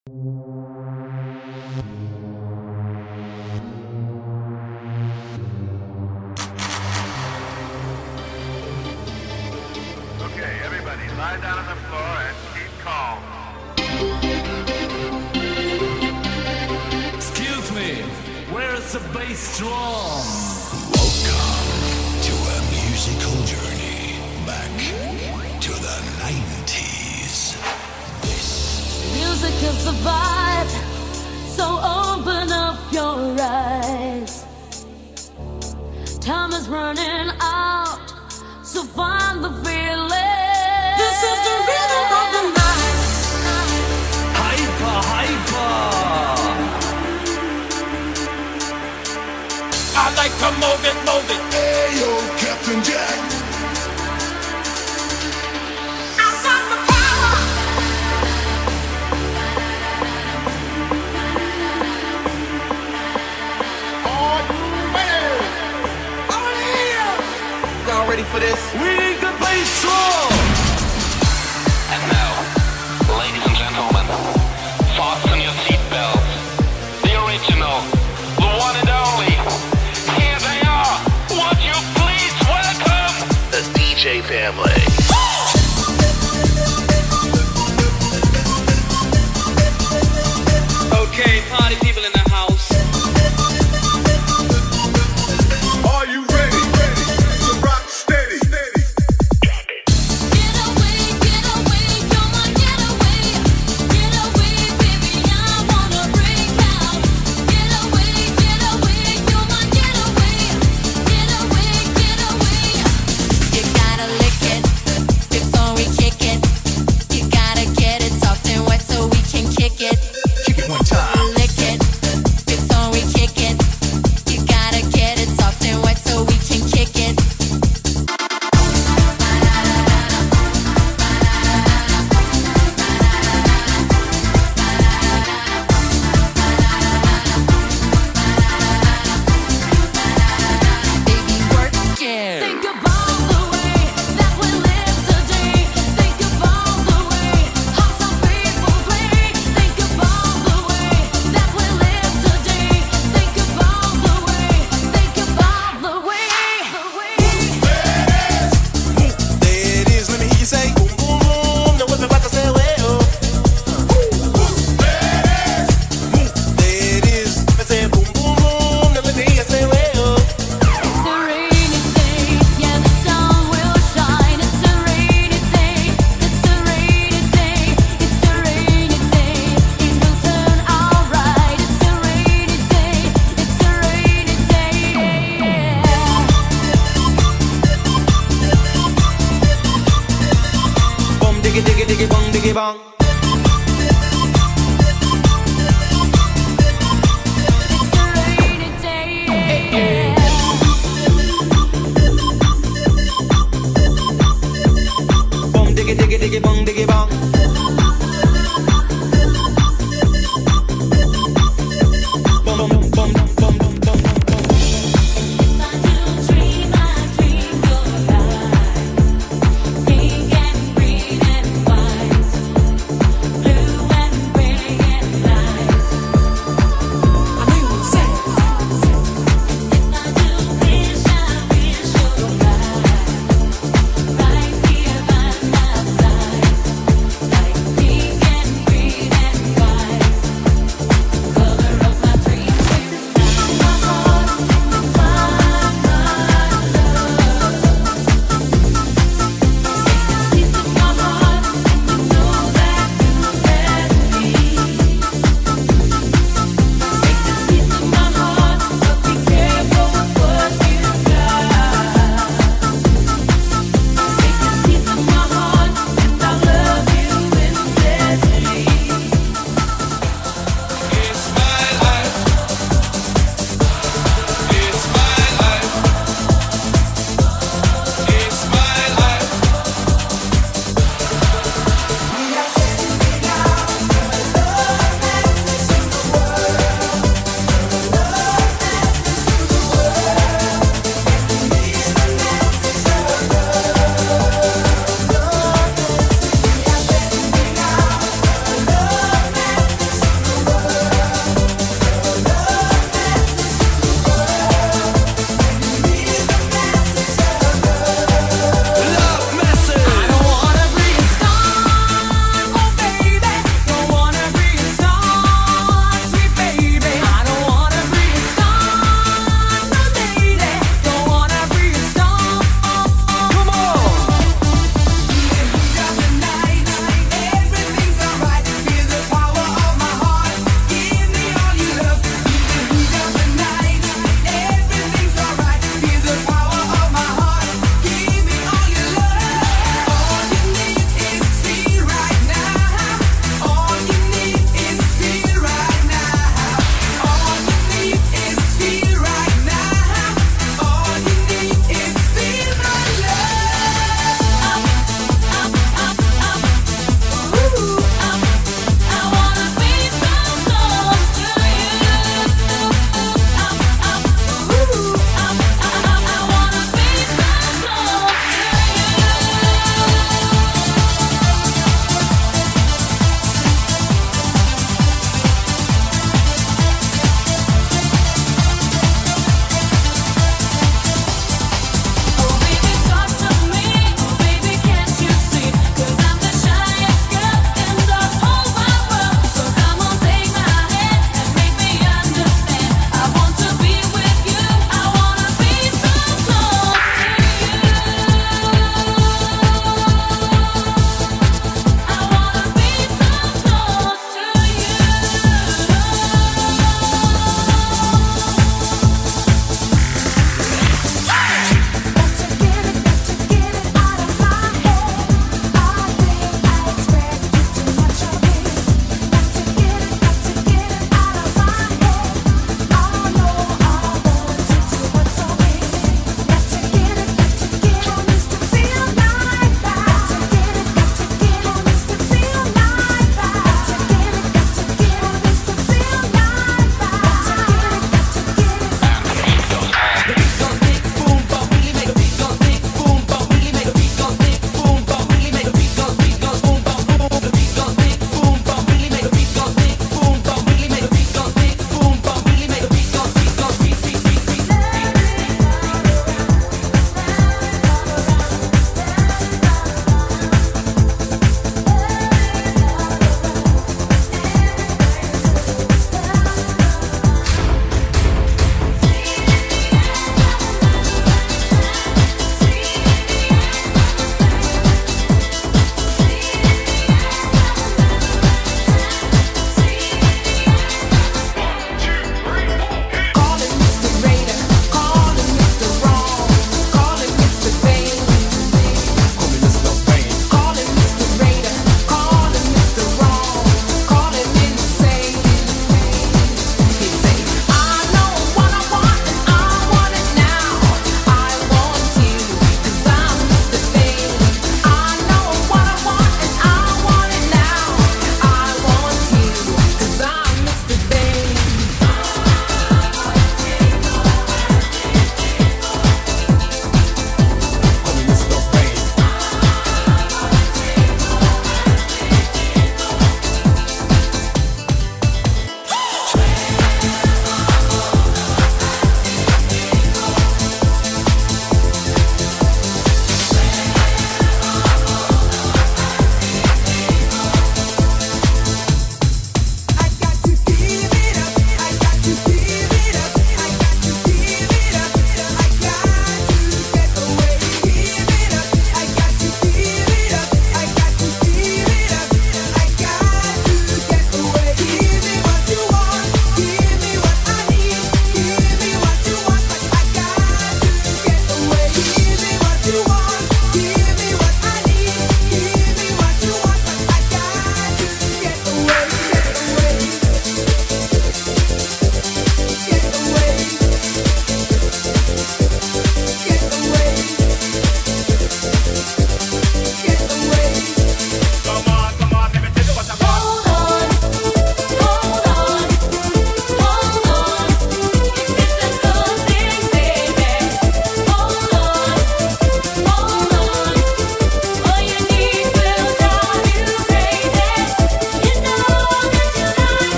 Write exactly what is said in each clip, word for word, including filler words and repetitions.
Okay, everybody, lie down on the floor and keep calm. Excuse me, where's the bass drum? Welcome to a musical journey back to the nineties. This Music is the vibe, so open up your eyes. Time is running out, so find the feeling. This is the rhythm of the night. Hyper, hyper. I like to move it, move it. Hey yo, Captain Jack. I got the power. Y'all ready for this? We need the bass drum. And now, ladies and gentlemen, fasten your seatbelts. The original, the one and only. Here they are. Would you please welcome the D J family? Okay, party people in the house. Are you ready? Ready to rock steady? Steady.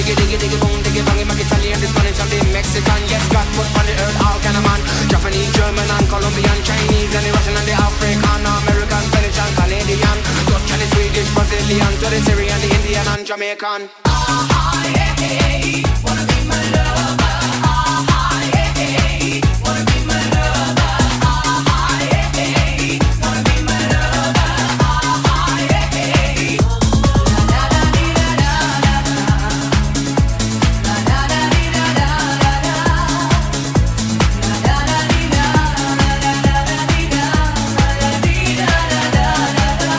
diggy diggy diggy boom, diggy bang, I'm Italian, the Spanish and the Mexican. Yes, God put on the earth all kind of man. Japanese, German and Colombian, Chinese and the Russian and the African, American, Spanish and Canadian, Dutch and the Swedish, Brazilian, to the Syrian, the Indian and Jamaican. Ah, ah, yeah, yeah, wanna be my lover. Ah, ah, yeah, yeah, wanna be my lover. Ah, ah, yeah, yeah, wanna be my lover. Ah, ah, yeah, yeah. La da da dee da da da da. La da da dee da da da da. La da da dee da da da da dee da da dee da da da da.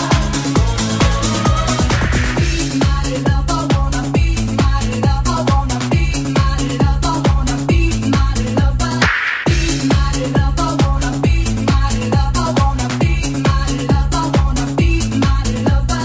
Be my lover, wanna be my lover, wanna be my lover, wanna be my lover. Be my lover, wanna be my lover, wanna be my lover, wanna be my lover.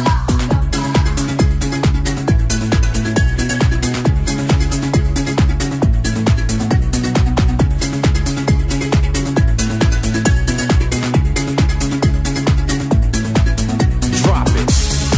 Drop it.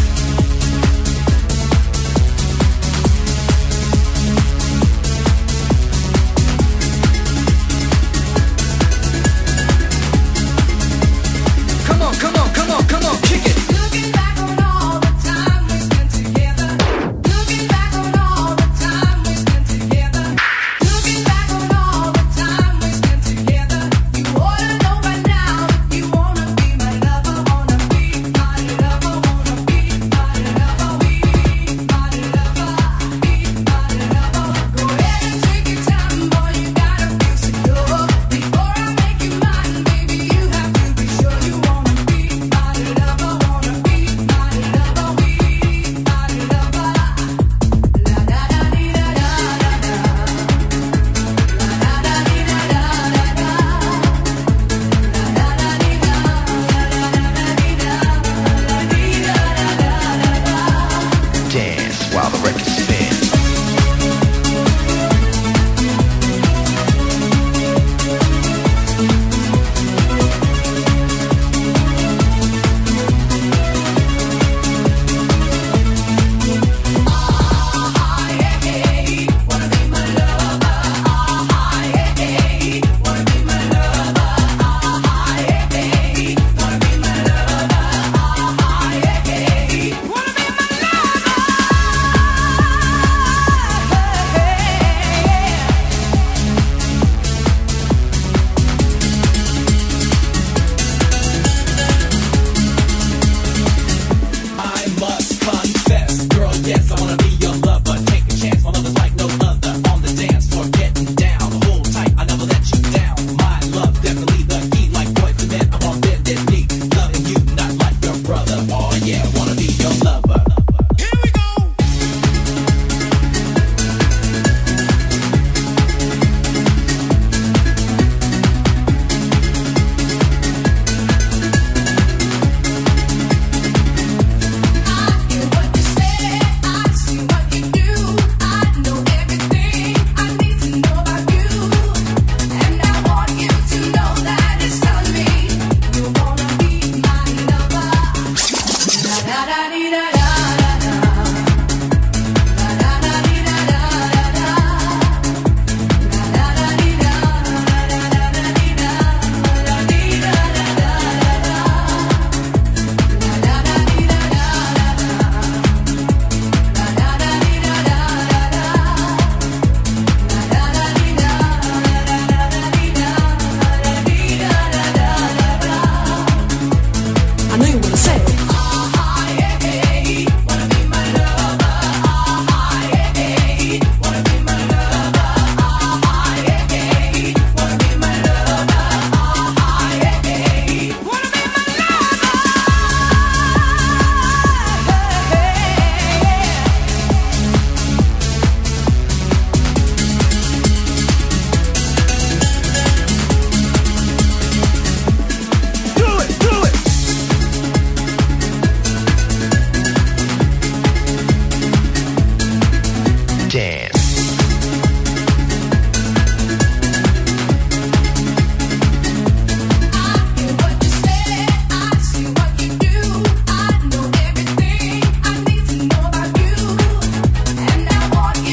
Come on, come on, come on, come on, kick it. Looking back on all the time we spent together. Looking back on all the time we spent together. Looking back on all the time we spent together. You ought to know by now that you wanna be my lover, wanna be my lover, wanna be my lover, be my lover, be my lover. Go ahead and take your time, boy, you gotta feel secure. Before I make you mine, baby, you have to be sure you wanna be my lover, wanna be my lover, be my lover. La da da dee da da da da. La da da dee da da da da. La da da dee da da da dee da da dee da da da da. Dance while the record spins. I must confess, girl, yes, I wanna be your lover. Take a chance, my love is like no other. On the dance floor, getting down, hold tight, I never let you down. My love, definitely the key, like boys to men. I'm on bended knee, loving you, not like your brother. Oh yeah, wanna be your lover. Here we go. I hear what you say, I see what you do. I know everything I need to know about you, and I want you to know that it's telling me you wanna be my lover. La da da dee da da da da. La da da dee da da da da. La da da dee da da da da dee da da dee da da da da. La da da dee da da da da. La da da dee da da da da. La da da dee da da da dee da da da da. I know you wanna say. Ah ah yeah yeah, wanna be my lover. Ah ah yeah yeah, wanna be my lover. Ah ah yeah yeah, wanna be my lover. Ah ah yeah yeah, wanna be my lover. Do it, do it. Dance. I hear what you say, I see what you do. I know everything I need to know about you, and I want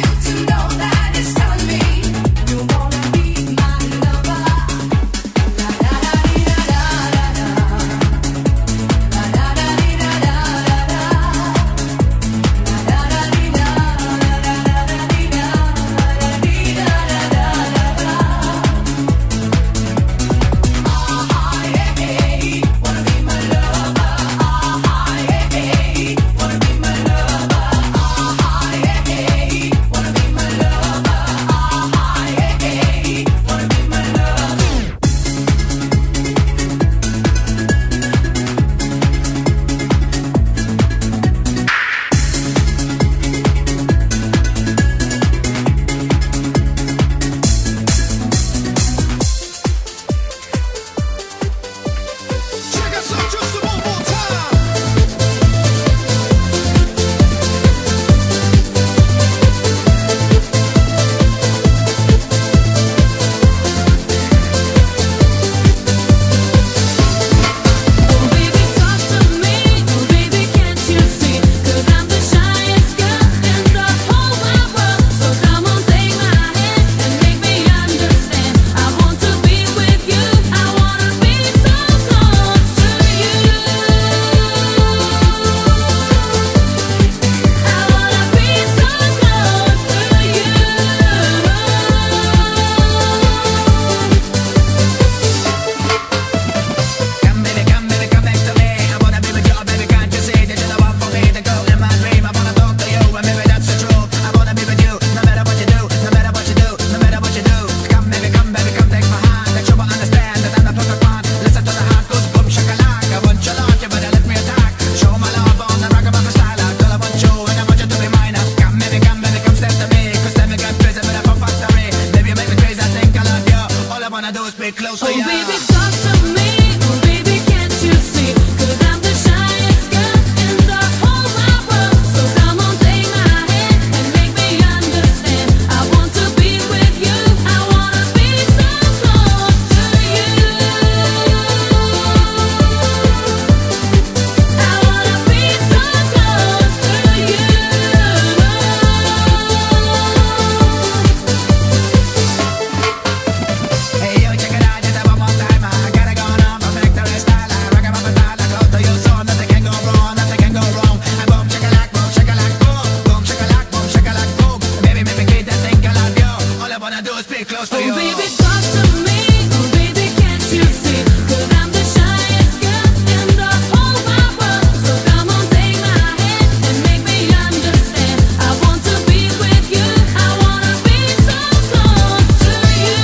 wanna do is be close to Oh you. baby, talk to me. Oh baby, can't you see? 'Cause I'm the shyest girl in the whole wide world. So come on, take my hand and make me understand. I want to be with you. I wanna be so close to you.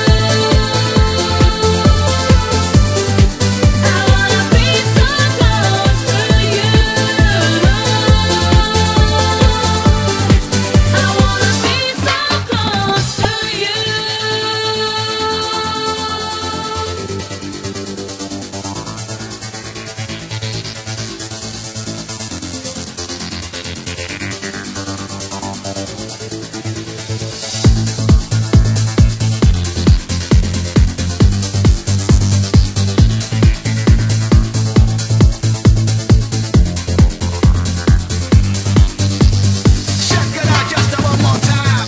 I wanna be so close to you. I wanna be so close to you. Check it out just a one more time.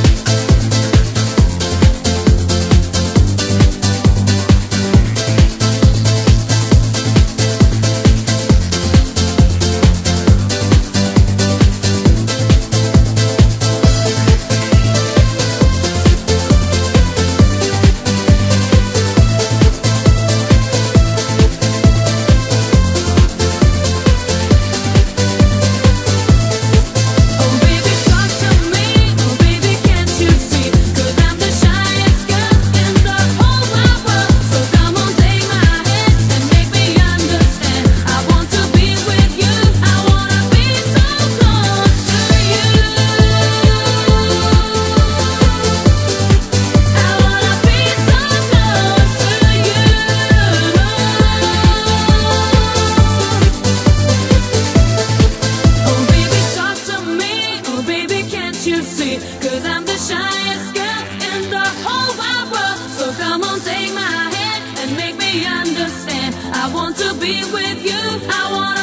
Oh baby, talk to me. Oh baby, can't you see? 'Cause I'm the shyest girl in the whole wide world. So come on, take my hand and make me understand. I want to be with you. I wanna be so close to you. I wanna be so close to you. Oh baby, talk to me. Oh baby, can't you see? 'Cause I'm the shyest girl in the whole wide world. So come on, take my hand and make me understand. I want to be with you. I wanna